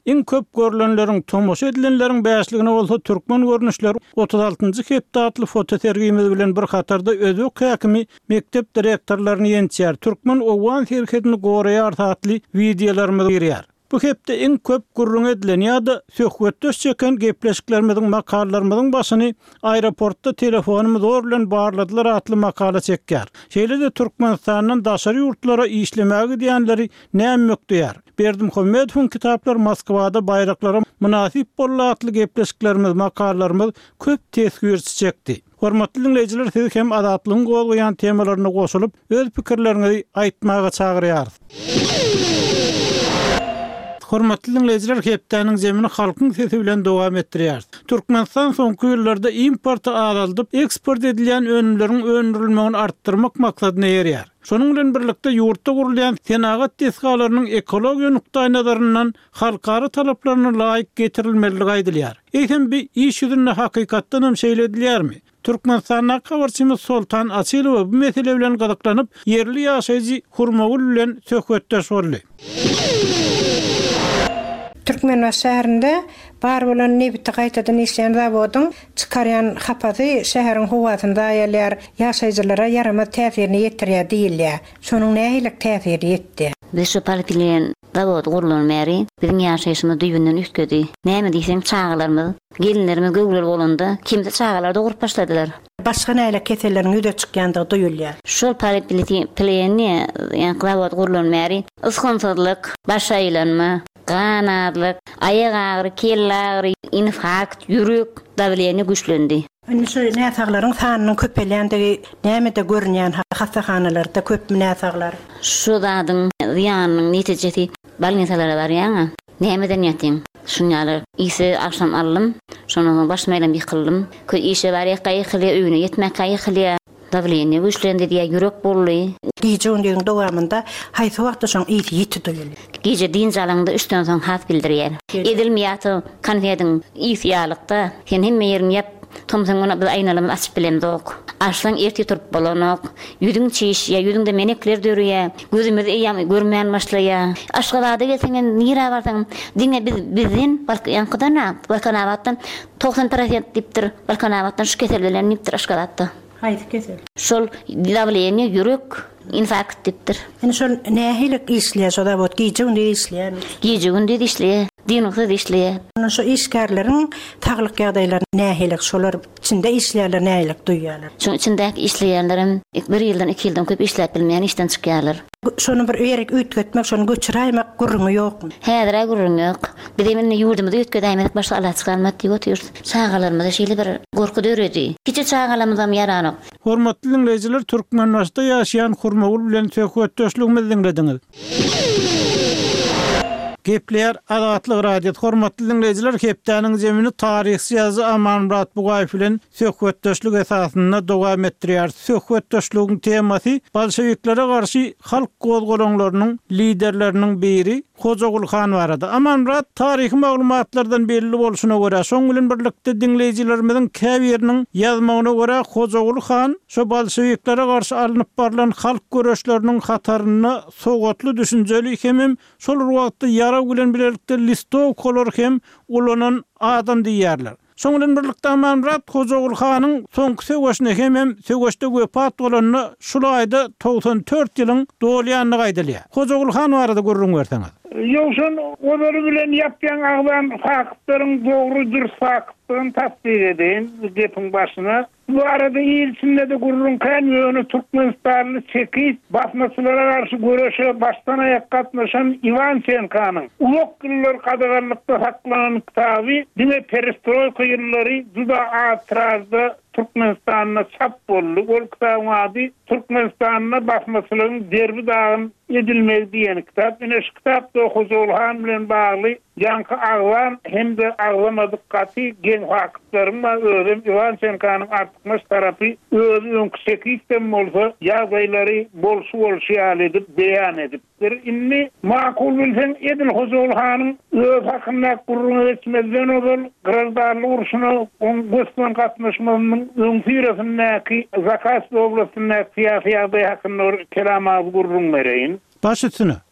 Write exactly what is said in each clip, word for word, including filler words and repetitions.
Iň köp görülenleriň, tomoşa edilenleriň bäşligine bolsa türkmen görnüşleri otuz altynjy hepde atly foto tergimi bilen bir hatarda özök häkimi mektep direktorlaryny ýençär. Türkmen owan şirketini goraýar tatly videolarmy berýär. Bu hepde iň köp gurrun edilen ýa-da söhbetdeş çeken gepleşiklerimizin, makalalarynyň başyny aeroportda telefonumyz zor bilen barladylar atly makala çekýär. Şeýle-de Türkmenistanyň daşary ýurtlara işlemäge diýenleri näme Berdim Homedowyň kitaplar Moskwada baýraklara münasip bolla atly gepleşiklerimiz, makalalarymyz köp tesir çekdi. Hormatly dinleyijiler, siz hem adatlygyň goýan temalaryna goşulyp öz pikirlerinizi aýtmaga çagyrýar. Hormatly dinleyijiler, hepdeniň zemini halkyň sesi bilen dowam etdirýär. Türkmenistan soňky ýyllarda importa azalyp, eksport edilen önümleriň öndürilmegini artdyrmak maksadyna ýerýär. Şonuň bilen birlikde ýurtda gurulýan senagat tesgalarynyň ekologiýa nukdaý nazaryndan halkara talaplaryna laýyk getirilmeligi aýdylýar. Eýsem bir iş ýüzünde hakykatdan hem şeýle edilýärmi? Türkmenistanyň habarçymyz Soltan Asylow bu mesele bilen gazaklanyp, yerli ýaşaýjy Hurmagul bilen söhbetdeş boldy. Türkmen şäherinde bar bolan nebiti gaýtadan işleýän zawodyň çykarýan hapazy şäheriň howasynda ýerler ýaşaýjylara ýarama täsirini ýetirýär diýilýär. Şonuň nähili täsiri ýetdi? Biz şu polietilen zavod gurulýan bäri biziň ýaşaýyşymyz düýbünden üstgedi. Näme diýseň çağalarymyz, gelinlerimiz göwler bolanda kimde çağalarda gurup başladylar. Başga näle kesellerin üde çykýandygy duýulýar. Şol polietilen ýa zavod gurulýan bäri ysgynsyzlyk, baş aýlanma, ganadlyk, aýak agry, kelle agry, infarkt, ýürek dawleny güçlendi. Hani şu näsaglaryň sanynyň köpelýändigi näme de görünýän hastaxanalarda köp näsaglar. Şu zadyň ýanyň netijesi balnisalara barýan. Nämeden ýatyn? Şunyalar ise akşam aldım. Şonuň başmaýlan ýykyldım. Kö işe barýak gaýykly, öýüne ýetmek gaýykly. Dawleny güçlendi diýe ýürek boldy. Gije öňüň dowamında haýsy wagtda şoň ýeti ýeti doýuldy. Gije din jalаңda üstden soň has bildirýär. Edilmeýäti konfetiň ýysyalykda sen hemme ýerini ýap, tomsaň ona bir aýnalamy açyp bilemdik. Aşlaň erti turup bolanok, ýüdüň çiş ýa ýüdüňde menekler dörýär, gözümiz eýäm görmän başlaýar. Aşgalada gelseň nira barsaň, diňe biz bizin balkanýankydana, balkanawatdan doksan prosent dipdir, balkanawatdan şu kesel bilen nipdir aşgalatda. Haýsy kesel? Şol dawleny ýürek infarkt dipdir. Ene şol nähilik işleýär, şoda bot gije gündüz işleýär. Gije gündüz işleýär, dinokda işleýär. Ana şu işgärleriň taglyk ýagdaýlary nähilik, şolar içinde işleýärler, nähilik duýýarlar. Şoň içindäki işleýärlerim bir ýyldan iki ýyldan köp işläp bilmeýän işden çykýarlar. Şonu bir öýerek üýtgetmek, şonu göçüräýmek gurrumy ýokmy? Häzir gurrun ýok. Bilemini ýurdumyzda üýtgetäýmek başga ala çykalmat diýip oturýar. Çağalarymyzda şeýle bir gorku döredi. Kiçi çağalarymyzam ýaranyp. Hormatly dinleyijiler, Türkmenistanda ýaşaýan Hurmagul bilen söhbetdeşligimizi dinlediňiz. Gepler Adatlyk radio. Hormatly dinleyijiler, hepdeniň zemini taryhsy ýazy Amanmurat Bugaýew bilen söhbetdeşlik esasynda dowam etdirýär. Söhbetdeşligiň temasy bolşewiklere garşy halk gozgolanylarynyň liderleriniň biri Hojagul Xan barada. Amanmurat taryhy maglumatlardan belli bolşuna görä, şoň bilen birlikde dinleyijilerimiziň käbiriniň ýazmagyna görä Hojagul Xan şu bolşewiklere garşy alınıp barlan halk göreşleriniň hataryny sogatly düşünjeli hemem şol wagtda yara bilen birlikde listow kolor hem ulanan adam diýerler. Şoň bilen birlikde Amanmurat Hojagul Xanyň soňky söwüşine hemem söwüşde wepat bolanyny şol aýda doksan dört ýylyň dolýanyny gaýdylýar. Hojagul Xan barada gurrun berseňiz. Ýokşan olary bilen ýapýan agdan faktylaryň dogry dürüst faktylygyny tasdik edin gepiň başyna. Bu arada ilçinde de gurrun kanýony Türkmenistanyň çekip basmaçylara garşy göreşe baştan aýak gatnaşan Ivançenkanyň uluk ýyllar kadagarlykda saklanan kitaby diňe perestroýka ýyllary juda atrazda Türkmenistanyna çap boldy. Ol kitabyň ady Türkmenistanyna basmaçylaryň derbi dağın edilmeli diýen kitap. Ene şu kitapda Hojagul Xan bilen bagly ýaňky aglan hem de aglamadyk gaty gen faktlaryň we özüm Ivançenkanyň artykmyş tarapy özü öňküsekistem bolsa ýagdaýlary bolşu bolşy edip beýan edipdir. Inni makul bilsen edil Hojagul Xanyň öz hakynda gurrun etmezden ol grazdarly urşuna on gösteren gatnaşmagynyň öňsüresinäki Zakasy oblastynyň fiýasy ýagdaý hakynda kelam gurrun bereýin. Baş üstüne.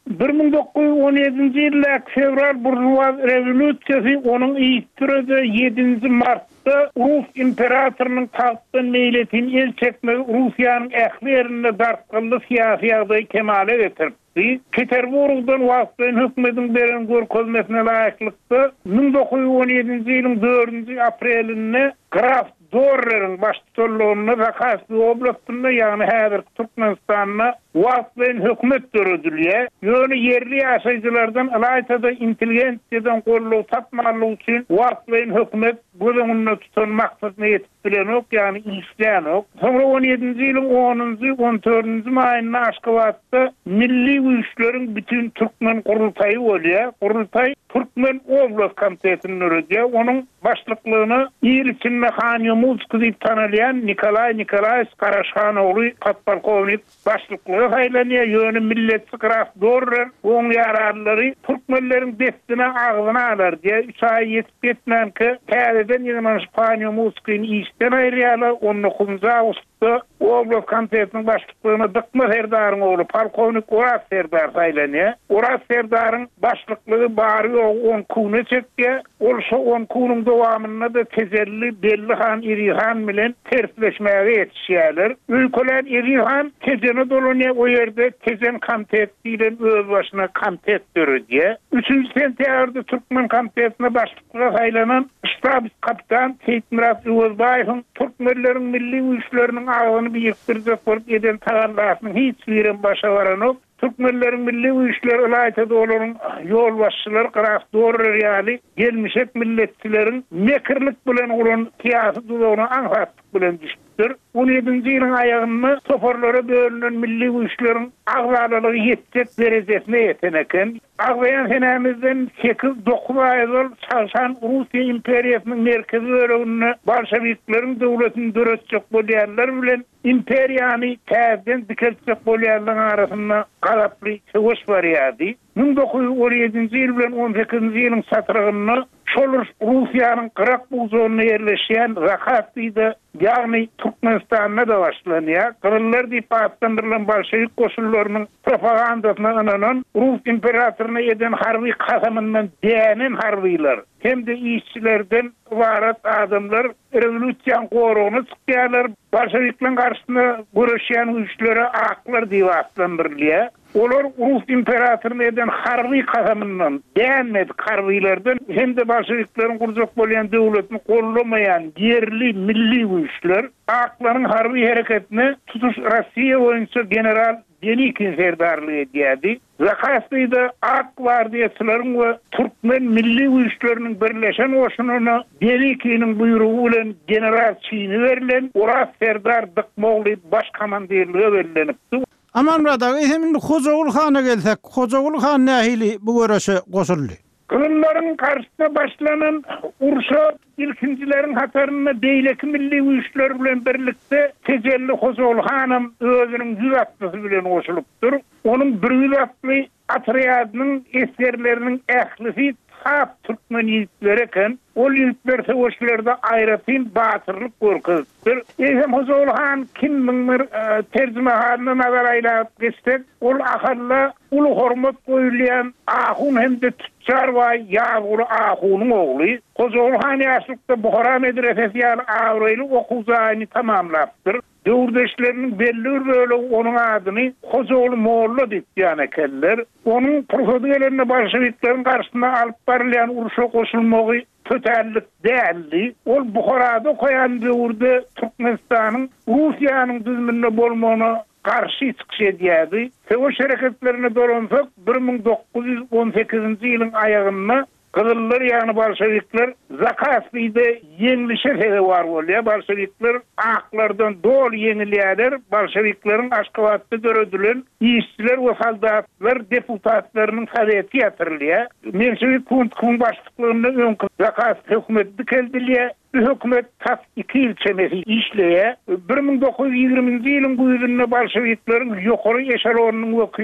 bir ming dokuz yüz on yedinji ýyl fevral burjuwaz rewolýusiýasy onuň ýitdirýärdi yedinji martda Rus imperatorynyň tahtdan meýletini el çekmek Russiýanyň ählerine dartganda syýasy ýagdaý kemale getirdi. Peterburgdan wagtyn hökümetiň beren görkezmesine laýyklykda ming dokuz yüz on yedinji ýylyň dördünji aprelinde Graf Dorrer'in başçylygyna Zakasy oblastynda ýagny häzir Türkmenistanyna wagtyn hökümet döredilýär. Ýöne yerli ýaşaýjylardan alaýda intelligensiýadan gollaw tapmalyk üçin wagtyn hökümet gözüňde tutan maksadyna ýetip bilenok, ýagny işlänok. Soňra on ýedinji ýylyň onunji on dördünji maýyna Aşgabatda milli güýçleriň bütün Türkmen gurultaýy bolýar. Gurultaý Türkmen Oblast Komitetini öredýär. Onuň başlyklagyny ýerçinme Hanyumuz diýip tanylýan Nikolay Nikolayevич Karaşanogly podpolkovnik başlyklygy haýlanýar. Ýöne milletçi Graf Dorrer oň ýararlary türkmenleriň destine agzyna alar diýe üç ay ýetip etmänki täzeden ýene Hanyumuz işden aýrýarlar. on dokuzunji awgustda Oblast Komitetiniň başlyklygyna Dykma Serdaryň ogly polkovnik Uras Serdar haýlanýar. Uras Serdaryň başlyklygy bary on kuny çekdi. Ol şo on kunyň dowamynda da tezelli Bellihan Irihan bilen tersleşmäge ýetişýärler. Ülkeler Irihan tezeni dolanyň o ýerde tezen komitet bilen öz başyna komitet döredýär. üçünji sentýabrda Türkmen komitetine başlyklyga haýlanan ştab kapitan Seyitmirat Ýozbaýewiň türkmenleriň milli güýçleriniň agyny biýikdirjek bolup eden taganlarynyň hiç birin başa baranok. Türkmenleriň milli güýçleri alaýda olaryň ýol başçylary Graf Dorrer ýaly gelmişek milletçileriň mekirlik bilen ulan syýasy durugyny aňlatdyk bilen düşdüler. on ýedinji ýylyň aýagyny toparlara bölünen milli güýçleriň agzalalygy ýetjek derejesine ýeten eken. Agzaýan senämizden sekiz dokuz aýyl çalışan Russiýa imperiýasynyň merkezi bölегine bolşewikleriň döwletini döretjek bolýarlar bilen imperiýany täzeden dikeltjek bolýarlaryň arasynda galaply söwüş barýardy. ming dokuz yüz on yedinji ýyl bilen on sekizinji ýylyň satrygyny şol Russiýanyň Qırak buzowuna ýerleşýän Zakatyda ýagny Türkmenistanyna da başlanýar. Qıryllar diýip atlandyrılan bolşewik goşunlarynyň propagandasyna ananan Rus imperatoryna eden harby kasamyndan dänen harbylar hem de işçilerden ibaret adamlar rewolýusiýany gorugyny çykýarlar. Bolşewikleriň garşyna görüşýän güýçlere aklar diýip atlandyrylýar. Olar Rus imperatoryna eden harby kasamyndan dämedi harbylardan hem de bolşewikleriň gurjak bolýan döwletini gollamaýan yerli milli güýçler aklaryň harby hereketine tutuş Rossiýa boýunça general Denikin serdarlygy edýärdi. Zakasyda Ak Gwardiýaçylaryň we Türkmen milli güýçleriniň birleşen goşunyna Denikiniň buýrugy bilen general çyny berilen Uras Serdar Dykmaly baş komandirligi berilipdi. Amanrada hem Hozagul Hana gelsek, Hozagul Han nähili bu görüşe goşuldy. Kırımların karşısına başlanan urşa ilkincilerin hatarına beyleki milli güýçler bilen birlikte tecelli Hozagul Hanım özünün yüz atlısı bilen koşulupdur. Onun bir yüz atlı atriyadının eserlerinin ählisi Hap Türkmen yiğitleri eken, o yiğitler savaşlarda aýratyn batyrlyk görkezipdir. Eýsem Hozagul Han kimdir e, terjime halyna nazar aýlap geçsek, ol ahalla ulu hormat goýulýan ahun hem de tüccar we ýaguly ahunyň ogly. Hozagul Han ýaşlykda Buhara medresesi ýaly awraýly okuwjyny tamamlapdyr. Döwürdeşleriniň belli bir bölegi onuň adyny Hozagul Molla diýip ýan ekenler. Onuň profesorlaryny bolşewikleriň garşyna alyp barylýan uruşa goşulmagy töterlik däldi. Ol Buharada goýan döwürde Türkmenistanyň Russiýanyň düzmünde bolmagyna karşı çykyş edýärdi. Söwüş hereketlerine dolansak bir ming dokuz yüz on sekizinji ýylyň aýagyna Kızıllar ýagny bolşewikler Zakasyda ýeňilişe sebäp bar bolýar. Bolşewikler aklardan dol ýeňilýärler. Bolşewikleriň Aşgabatda döredilen işçiler we saldatlar deputatlarynyň soweti ýatyrylýar. Menşewik kuntkun başlyklygyna öňkü Zakasy hökümeti keldilýär. Bu hökümet tas iki ýyl çemesi işleýär. bir ming dokuz yüz ýygrimiňji ýylyň güýjünde bolşewikleriň ýokary eşelonynyň wekili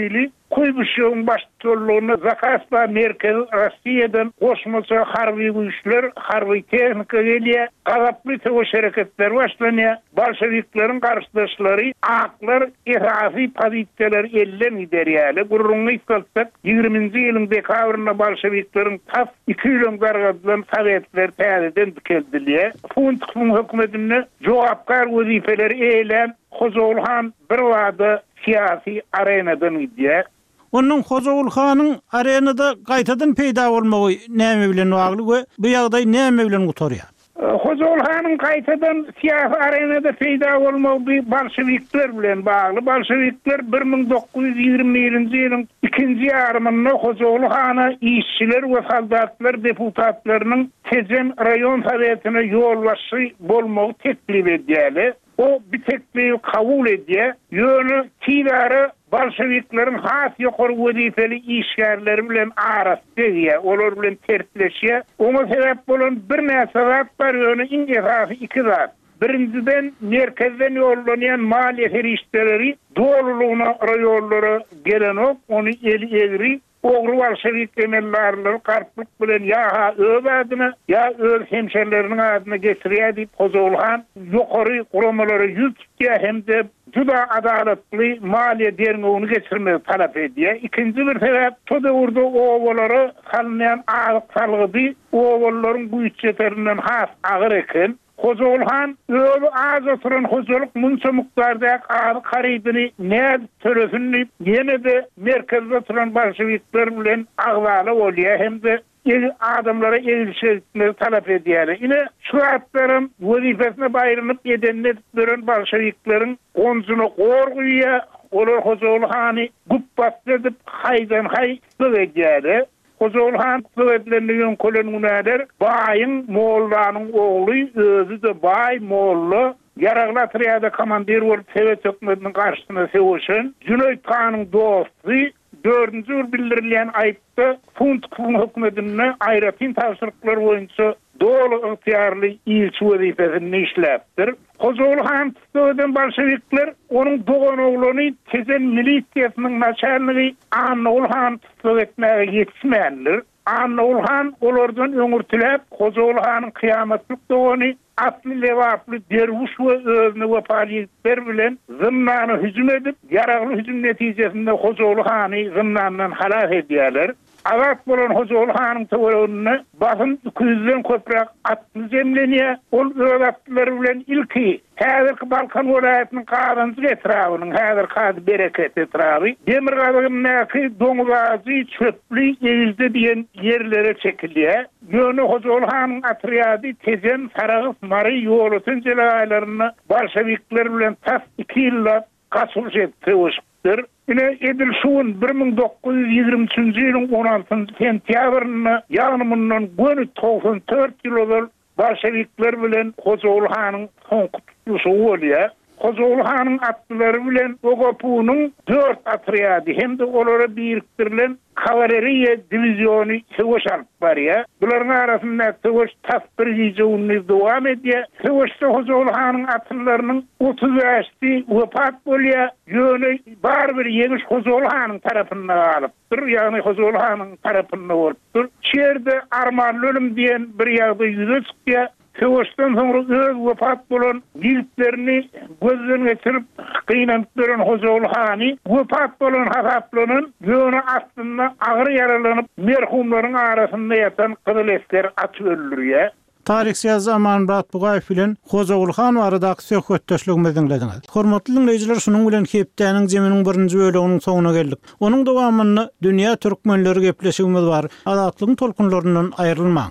Kuybuşyň başçylygyna Zakaspa merkezi Rossiýadan goşmasa harby güýçler, harby tehnika gelýär, gazaply töweş hereketler başlanýar. Bolşewikleriň garşydaşlary aklar ehazy pozisiýalar ellen iderýäli. Gurrunly ýetmek ýygrimiňji ýylyň dekabryna bolşewikleriň tap iki ýylyň gargadylan sowetler täzeden dikeldiler. Funtkun hökümetine jogapkar wezifeleri eýlen Hozowulhan bir wada siyasi arenadan idýär. Onun Hozowul hanyň arenada gaýtadan peýda bolmagy näme bilen bagly we bu ýagdaý näme bilen gutarýar? Hozowul hanyň gaýtadan siyasi arenada peýda bolmagy bolşewikler bilen bagly. Bolşewikler bir ming dokuz ýüz ýygrimi birinji ýylyň ikinji ýarymynda Hozowul hany işçiler we soldatlar deputatlarynyň Tezen raýon sowetine ýolbaşy bolmagy teklip edýäli. O bir teklifi kabul edýär. Ýöne Tiýdary bolşewikleriň has ýokary wezifeli işgärleri bilen arasynda, olar bilen tertleşýär. Oňa sebäp bolan bir näme sebäp bar, ýöne iňe iki zat. Birinciden merkezden ýollanýan maliýe ferişdeleri dolulugyna raýonlara gelenok, ony eli egri ogry bolşewik emellerler garplyk bilen ýa öz adyna ýa öz hemşerleriniň adyna geçirýär diýip Hozowulhan ýokary guramalary ýüztükkä hemde juda adalatly maliýe derneğini geçirmegi talap edýär. Ikinji bir sebäp toda urdu owalary halnyan agyk salgydy, owalaryň güýçetlerinden has agyr eken. Hozowulhan öýle az oturan hozoluk munça mukdarda agy karydyny näde töresinli ýene-de merkezde oturan bolşewikler bilen agwaly bolýar hemde el adamlara egilşetmegi talap edýär. Ine şu atlarym wezifesine baýranyp edenler gören bolşewikleriň gonjuny gorguýar, olar Hozowulhany guppat edip haýdan haý edýär. Hozowulhan söwetlendiğin kolonunäder baýyň mollanyň ogly özü de baý molly yaragla triýada komandir bolup Sowet hökümetiniň garşysyna sewoşen Cüneyt Hanyň dosty dördünji ýyl bildirilýän aýpda Funtkun hökümetine aýratyn tapşyryklar boýunça dolu ıhtiyarlı ilçi wezifesini işläpdir. Hozowulhan tutduğun bolşewikler onun doğan oğlunu Tezen milisiýasynyň načalnigy Anowulhan tutup etmäge ýetişmändir. Anowulhan olardan öňürtilip Hozowulhanyň kıyametlik dogany atly lewaply derwiş we özüne wepalypler bilen zymnany hüjüm edip yaragly hüjüm netijesinde Hozowulhany zymnandan halak edýärler. Awat bolan Hozowulhanyň töwereğine basyn küzden köprek atly zemlenýär. Ol öwratlar bilen ilki häzirki Balkan welaýatynyň gadanjy etrawynyň häzir kady bereket etrawy Demirgazyň doňuwazy çöpli ýerde diýen ýerlere çekilýär. Ýöne Hozowulhanyň atryady Tezen Saragys Mary ýolutyn jelaýlaryny bolşewikler bilen tas iki ýylla gaçylyş etdi. Ine Edil Şuun bir ming dokuz ýüz ýygrimi üçinji ýylyň on altynjy sentýabryny ýagnymyndan göni doksan dört ýyl bolşewikler bilen Hozowulhanyň soňky tutuşy bolýar. Hozowulhanyň atlary bilen Ogopunyň dört atryady hem de olara birikdirilen kavaleriýa diviziony sewoş alyp barýar. Bularyň arasynda sewoş tas bir ýyjyny dowam edýär. Sewoşda Hozowulhanyň atlarynyň otuz ýaşly wepat bolýar. Ýöne bar bir ýeňiş Hozowulhanyň tarapyndan alypdyr, ýagny Hozowulhanyň tarapyndan bolupdyr. Şerde armanly ölüm diýen bir ýagdaý ýüze çykýar. Sewoşdan soňra öz wepat bolan ýigitlerini gözden geçirip kıynanyp duran Hozowulhany wepat bolan hasaplanyň ýöne aslynda agyr yaralanyp merhumlaryň arasynda ýatan Gyzyl esker atyp öldürýär. Tarihsiýaz Amanmurat Bugaýew bilen Hozowulhan aradaky söhbetdeşligimizi dinlediňiz. Hormatly dinleýijiler, şunuň bilen hepdäniň jeminiň birinji böleginiň soňuna geldik. Onuň dowamyny dünýä türkmenleri gepleşigimiz bar. Azatlygyň tolkunlaryndan aýrylmaň.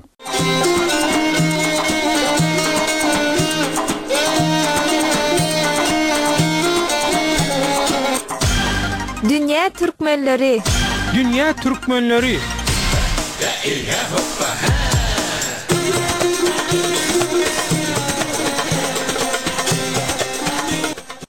Dünya Türkmenleri Dünya Türkmenleri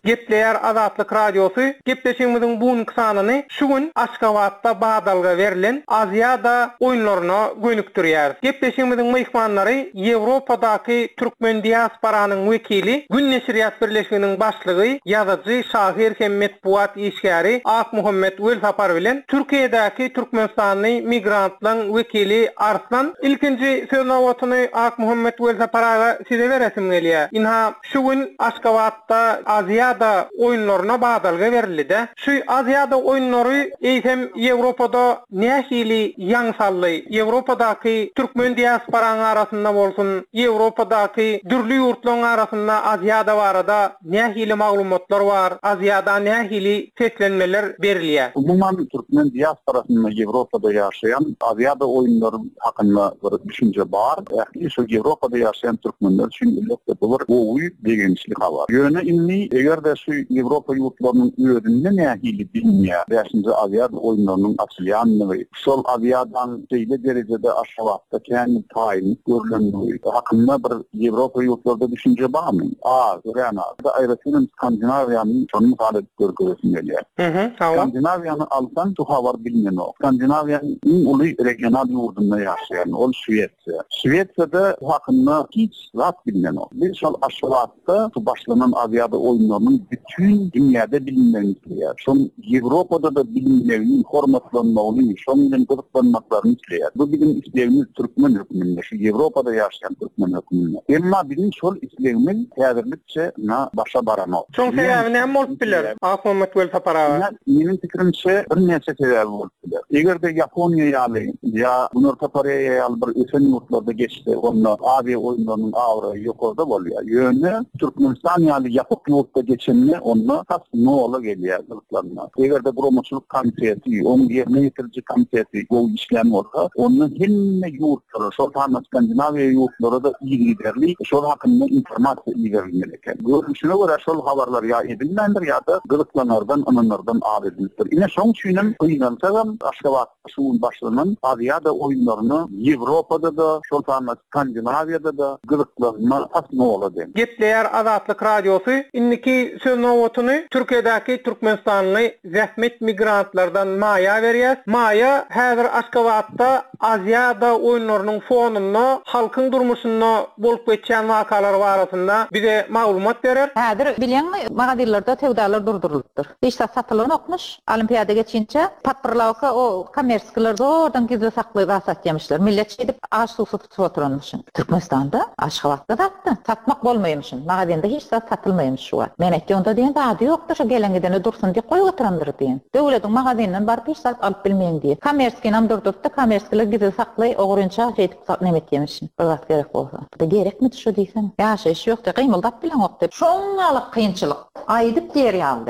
Gepleýär Azatlyk radiosu gepleşigimiziň buňky sanyny şu gün Aşgabatda Badalga berilen Aziýada oýunlaryna gönükdirýär. Gepleşigimiziň mehmanlary Ýewropadaky türkmen diasporanyň wekili, Gün Neşriyat Birleşiginiň başlygy, ýazyjy Şahir Hemmet Buat işgäri Ak Muhammed Welsapar bilen Türkiýedäki Türkmenistanyň migrantlaryň wekili Arslan. İlkinji söz nowatyny Ak Muhammed Welsapara size beresim gelýär. Inha şu gün Aşgabatda Aziýada oýunlaryna Badalga berildi. Şu Aziýada oýunlary eýsem Ýewropada nähili ýaňsally, Ýewropadaky türkmen diasporanyň arasynda bolsun, Ýewropadaky dürli ýurtlaryň arasynda Aziýada barada nähili maglumatlar bar, Aziýada nähili seslenmeler berilýär. Umuman türkmen diasporasyny Ýewropada ýaşaýan Aziýada oýunlary hakynda bir düşünje bar. Ýa-ni şu Ýewropada ýaşaýan türkmenler üçin illetde bolar owy degençlik habar. Ýöne inni eger-de şu Ýewropa ýurtlarynyň öýünde nähili bilmeýär, beşinji Aziýada oýunlarynyň açylýanyny, şol Aziýadan beýle derejede Aşgabatda käni taýyn görülenligi hakynda bir Ýewropa ýurtlarynda düşünje barmy? A, görýän da aýratyn Skandinawiýanyň şonu halat görkezin gelýär. Mhm, Skandinawiýany alsan şu habar bilmeni ok. Skandinawiýanyň iň uly regional ýurdunda ýaşaýan ol Şwetsiýa. Şwetsiýada hakynda hiç zat bilmeni ok. Bir şol Aşgabatda şu başlanan Aziýada oýunlarynyň bütün dünýäde bilinmegini, şol Ýewropada da bilinmegini, hormatlanmagyny, şondan gyzyklanmaklaryny isleýär. Bu bizim islegimiz türkmen höküminde, şu Ýewropada ýaşaýan türkmen höküminde. Emma bizim şol islegimiz häzirlikçe na başa baranok. Şoň sebäbi näme bolup biler? Ak Muhammed Welsapara. Menin pikirimçe bir neçe sebäbi bolup biler. Egerde Ýaponiýa ýaly, ýa Orta Koreýa ýaly bir ösen ýurtlarda geçdi, onda Aziýa oýunlarynyň awry ýokarda bolýar. Ýöne Türkmenistan ýaly ýapyk ýurtda geçenni onda has nola gelýär gyzyklanma. Egerde Gromoçuluk komiteti, oň ýerine ýetiriji komiteti bu işlem bolsa, onun hemme ýurtlary, şol taýda Skandinawiýa ýurtlary da ýigderli, şol hakynda informasiýa ýerilmeli eken. Görüşüne görä şol habarlar ýa edilmendir ýa da gyzyklanardan, ananlardan aýrylypdyr. Ine şoň üçin gyýnansam Aşgabat şuun başlanan Aziýada oýunlaryny Ýewropada da, şol taýda Skandinawiýada da gyzyklanma asny bolady. Gepleýär Azatlyk radiosu inniki söz nowatyny Türkiýedäki Türkmenistanyň zähmet migrantlardan Maýa berýär. Maýa häzir Aşgabatda Aziýada oýunlarynyň fonunda halkyň durmuşynda bolup geçen wakalar barasynda bize maglumat berer. Häzir bileňmi, magadirlarda tewdalar durdurylypdyr. Hiçde satylan okmuş. Olimpiada geçinçe patpyrlawka o kommersiýalar zordan gizli saklayıp asatýamışlar. Millet edip aş susu tutup oturanmışyn. Türkmenistanda Aşgabatda satdy. Satmak bolmaýarmyşyn. Magadirde hiç zat satylmaýarmyş şu an. Men etdi onda diýen ady ýokdur, şu gelengidene dursun diýip goýup oturandyr diýen. Döwletiň magazininden barıp hiç zat alyp bilmeýän diýip. Kommersiýany durdurtdy, kommersiýalar gizli saklay, ogurunça edip nämet ýemişin. Bir zat gerek bolsa. Bu da gerekmi şu diýsen? Ýaşaýyş ýokdy, gymyldap bilen ok diýip. Şoňalyk kynçylyk aýdyp diýer ýaldy.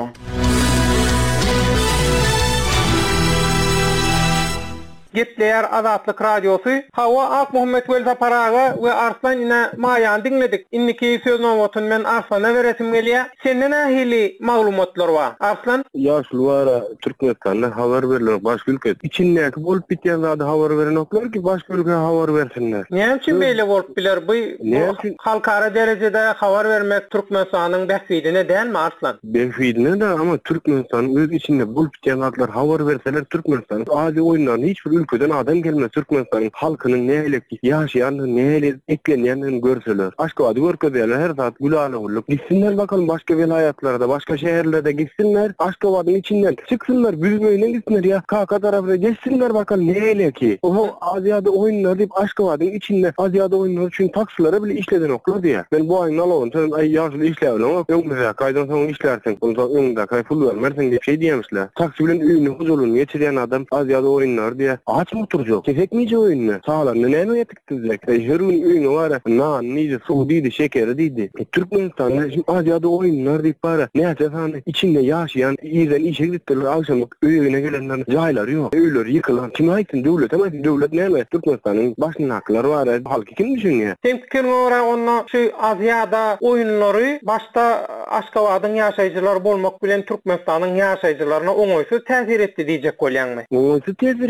Gepleýär Azatlyk radiosu. Hawa Ak Muhammed Welsapara we Arslan ine Maýany dinledik. Inniki söz nowatyny men Arslana beresim gelýär. Senden nähili maglumatlar bar? Arslan? Ýaşlywara Türkmenistanda habar berilen başga ülke. İçindäki bolup bitýän zady habar berenoklar ki başga ülke habar bersinler. Näme üçin beýle bolup biler? Bu halkara derejede habar vermek Türkmenistanyň bähfidine dälmi Arslan? Bähfidine de ama Türkmenistanyň öz içinde bolup bitýän zatlar habar berseler Türkmenistan Aziýa oýunlaryny hiçbir ülkeden adam gelmez. Türkmenistan'ın halkının neyle yaşayanını, neyle eklenyenini görseler. Aşgabat'ı görkezler her saat gülağına olup. Gitsinler bakalım başka vilayetlerde, başka şehirlerde gitsinler. Aşgabat'ın içinden çıksınlar, büzmeyle gitsinler ya. Kaka tarafına geçsinler bakalım neyle ki. O Aziýada oýunlar deyip Aşgabat'ın içinde Aziýada oýunlar için taksilara bile işleden oklar diye. Ben bu ayın alavun, sen ay yaşlı işleyelim ama yok mesela kaydan sonra işlersin. Ondan önünde kay pul vermersin diye şey diyemişler. Taksi bilen ünlü huzurunu geçiren adam Aziýada oýunlar diye. Aç mı oturacak? Tefekmeyece oyununu. Sağlarını neyme yetiktirecek? E, her gün oyunu var ya, naan, neydi, su deydi, şekeri deydi. E, Türkmenistan'da şimdi Aziýada oyunlar deyip var. Neyse sana içinde yaşayan, iyiden işe gittiler, akşamlık öyüne gelenlerin caylar yok. Öyler yıkılan. Kime aitsin devlet? Ama devlet neyme? Türkmenistan'ın başının hakları var ya. Halkı kim düşünüyor? Sen fikirme var onunla şu Aziýada oyunları başta Aşgabat'ın yaşayıcıları bolmak bilen Türkmenistan'ın yaşayıcılarına oňoýsuz täsir etdi diyecek bolýarmy? Oňoýsuz täsir etdi.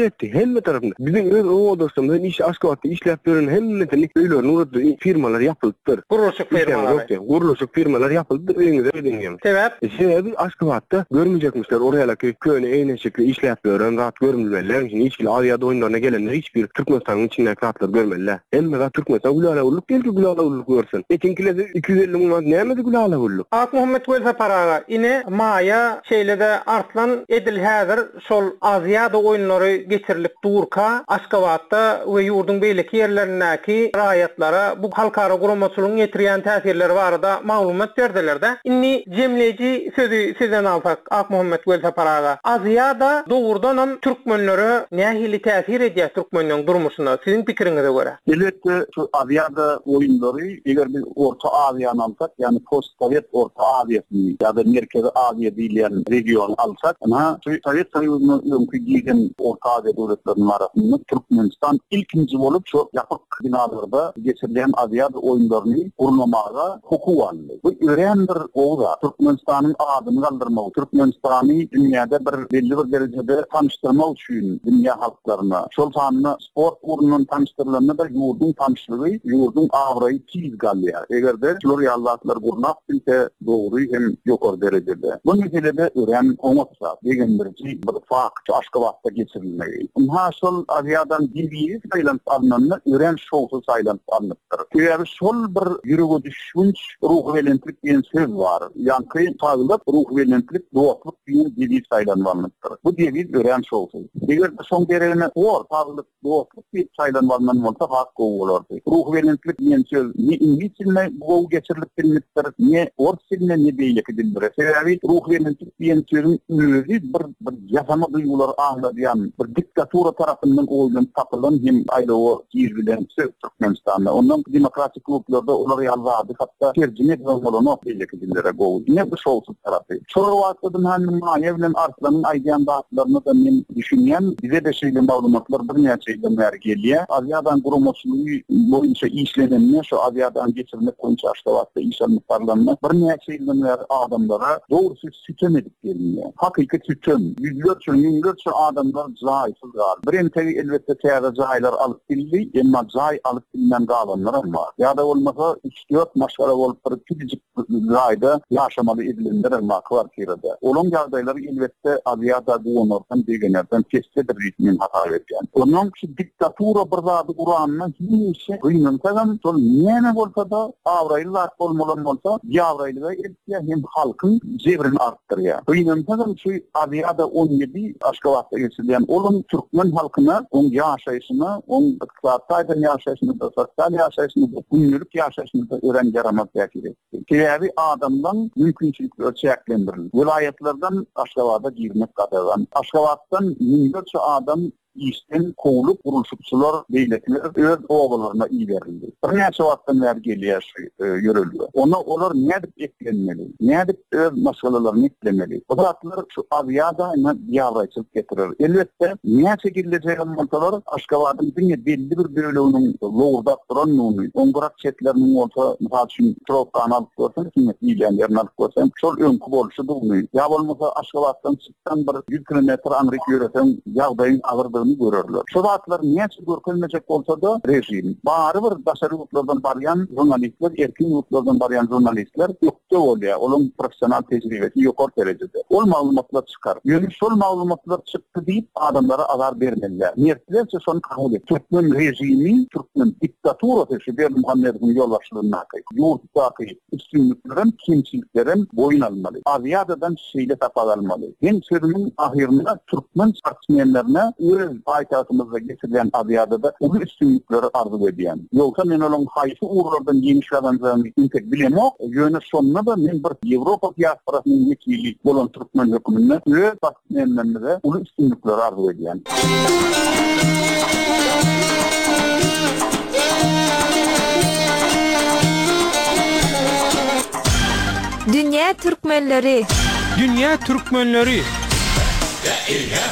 hemme tarapynda. Bizim öz owa dostumdan iş Aşgabatda işläp beren hemmesini öýlerini urdy firmalar yapyldyr. Gurulşuk firmalar. Gurulşuk firmalar yapyldyr. Öňüňize öýdüňem. Sebäp? Sebebi Aşgabatda görmeyecekmişler oraya köne eýneşikli işläp beren rahat görmülmeler. Hiç bir Aziýada oýunlaryna gelenler hiçbir Türkmenistanyň içinde rahatlar görmeliler. Hemme Türkmenistan gulala ulluk geldi gulala ulluk görsün. Etinkileri iki yüz elli manat näme gulala ulluk? Ak Muhammed Welfa paraga ine maya şeýlede artlan edil häzir şol Aziýada oýunlary geçirilip durka Aşgabatda we ýurdun beýleki ýerlerindäki raýatlara bu halkara guramaçylygyň ýetirýän täsirleri barada maglumat berdiler-de. Inni jemleji sözü sizden alsak Ak Muhammed Welfa paraga Aziýada dogurdan hem türkmenlere nähili täsir edýär türkmenliň durmuşyna sizin pikiriňize görä? Elbette şu Aziýada oýunlary eger biz Orta Aziýany alsak, ýani post-Sowet Orta Aziýasy ýa-da Merkezi Aziýa diýilen region alsak, ana şu Sowet Soýuzynyň öňkü giýen Orta Aziýa döwletleriniň arasynda Türkmenistan ilkinji bolup şu ýapyk binalarda geçirilen Aziýada oýunlaryny gurulmaga hukuk aldy. Bu ören bir owda Türkmenistanyň adyny galdyrmak, Türkmenistany dünýäde bir belli bir derejede tanıştırmak üçin dünýä halklaryna, şol sanyny sport urunun tanıştyrylanyna da ýurdun tanışlygy, ýurdun awraýy tiz galýar. Egerde şol ýallatlar gurmak bilse dogry hem ýokary derejede. Bu meselede ören oňatsa degen bir bir fakt Aşgabatda geçirilmeli. Ha şol Aziýadan bir saýlan alnanlar ören şowsuz saýlan alnypdyr. Eger şol bir ýürege düşmüş ruh welentlik diýen söz bar. Ýa-ni taýlyp ruh welentlik dowatlyk diýen bir saýlan alnypdyr. Bu diýen ören şowsuz. Eger şoň derejede or taýlyp dowatlyk bir saýlan alnan bolsa hak gowy ruh welentlik diýen söz ni ingilisçe bu geçirilip bilmekdir. Ne orçinne ne beýleki dildir. Sebebi ruh welentlik diýen sözüň özü bir bir ýasama duýgular aňladýan bir diktatura tarapyndan oýlan tapylan hem aýlawy ýer bilen söz Türkmenistanda. Ondan demokratik klublarda olar ýalwady hatda terjime bolany beýleki dillere gowy. Ne bu şowsuz tarapy. Şol wagtdan hanny maýa bilen arslanyň aýdýan batlaryny da men düşünýän bize de şeýle maglumatlar bir näçe ýyldan bäri gelýär. Aziýadan gurulmaçylygy boýunça işledenler şu Aziýadan geçirilmek boýunça Aşgabatda iş alyp barylanyna bir näçe ýyldan bäri adamlara dogry sütüm edip gelýär. Hakyky sütüm, ýüzlerçe, ýüzlerçe adamlar jaýsyz gal. Birintegi elbette täze jaýlar alyp bildi, emma jaý alyp bilmän galanlar bar. Ýa-da bolmasa üç dört maşgala bolup bir küçük jaýda ýaşamaly edilenler bar kwartirada. Olaň ýagdaýlary elbette Aziýada goňardan degenlerden kessedir ritmin hata berýän. Onuň şu diktatura bir zady Kur'anyna hiç gynansadan şol näme bolsa da awraýlar bolmalan bolsa ýawraýlyga etýär hem halkyň jebrini artdyrýar. Gynansadan şu Aziýada on ýedi Aşgabatda geçirilen olum Türkmen halkyna on ýaşaýyşyna, on ykdysadyň ýaşaýyşyna da, sosial ýaşaýyşyna da, günlük ýaşaýyşyna da ören jaramat täsir etdi. Käbir adamdan mümkinçilikler çäklendirildi. Vilayetlerden Aşgabatda girmek gadagan. Aşgabatdan yüzlerçe adam işten kovulup gurulşukçular beýlekler öz oğullarına iyi verildi. Bir näçe wagtdan bäri gelýär ýörülýär. Ona olar nädip eklenmeli, nädip öz masalalaryny eklemeli. Bu zatlar şu Aziýada ýawraýçylyk getirir. Elbette näçe gillejegen bolsalar Aşgabatyň diňe belli bir böleginiň lowda duranlygyny, oňrak çetleriniň bolsa, mysal üçin Trokan alyp görsen, kimlik ýerlerini alyp görsen, şol öňkü bolşy dugmy. Ýa bolmasa Aşgabatdan çykdan bir yüz kilometr anryk ýöresem, ýagdaýyň agyrdygyny görürler. Şu zatlar näçe görkezmejek bolsa da rejim. Bary bir daşary ýurtlardan barýan jurnalistler, erkin ýurtlardan barýan jurnalistler ýokda bolýar. Olaň professional tejribesi ýokary derejede. Ol maglumatlar çykar. Ýöne şol maglumatlar çykdy diýip adamlara azar bermeliler. Nertlerçe şonu kabul et. Türkmen rejimi, Türkmen diktaturasy şu bir Muhammed'in ýolbaşçylygyna ýurtdaky üstünliklerin, kimçiliklerin boyun almaly. Aziýadadan şeýle tapal almaly. Hem sözümiň ahirinde Türkmen sportsmenlerine öz paytahtymyzda geçirilen Aziýada ulu üstünlikleri arzu edýän. Ýoksa men olaň haýsy urlardan ýeňişlerden intek bilemok. Ýöne şonda da men bir Ýewropa diasporasynyň wekili bolan Türkmen hökümine öz sportsmenlerine ulu üstünlikleri arzu edýän. Dünya Türkmenleri. Dünya Türkmenleri. Ya